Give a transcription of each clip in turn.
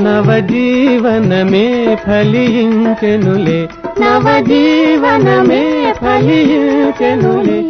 నవజీవనమే ఫలించెనులే నవజీవనమే ఫలించెనులే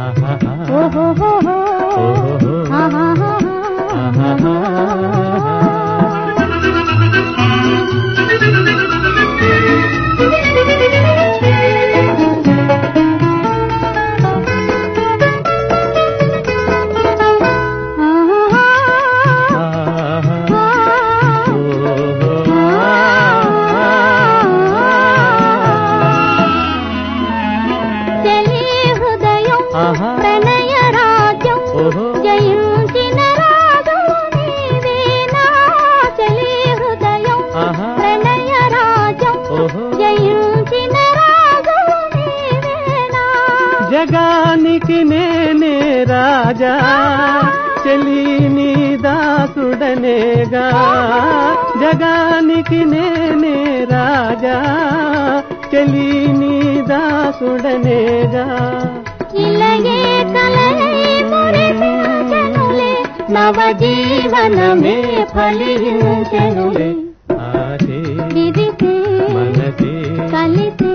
ప్రణయ రాజ్యం జయించిన రాజు నీవేనా చలి హృదయం ప్రణయ రాజ్యం జయించిన రాజు నీవేనా జగానికి నేనే రాజా చలి నీ దాసుడనేగా జగానికి నేనే రాజా చలి నీ దాసుడనేగా ఇలయే కలయే మురిసించెనులే నవజీవనమే ఫలించెనులే ఆశే విరిసే మనసే కలిసే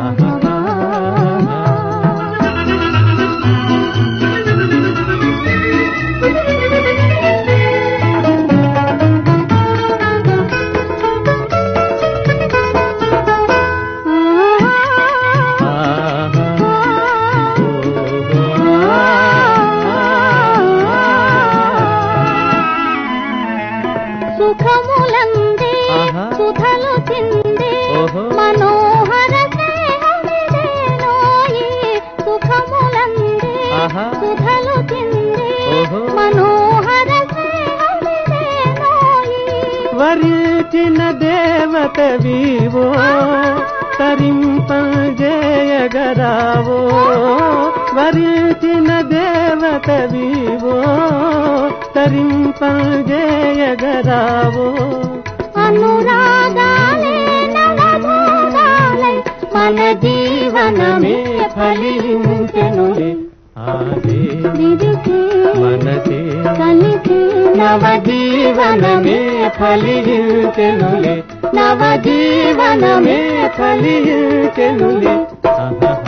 సుఖములందే సుధలు చిందే మనోహర స్నేహమిదేనోయి సుఖములందే సుధలు చిందే మనోహర స్నేహమిదేనోయి వరించిన దేవత వివో తరింపజేయగరావో వరించిన దేవత వివో తరింపజేయగరావో అనురాగాలే నవభోగాలై మన జీవనమే ఫలించెనులే ఆశే విరిసే మనసే కలిసే నవజీవనమే ఫలించెనులే నవజీవనమే ఫలించెనులే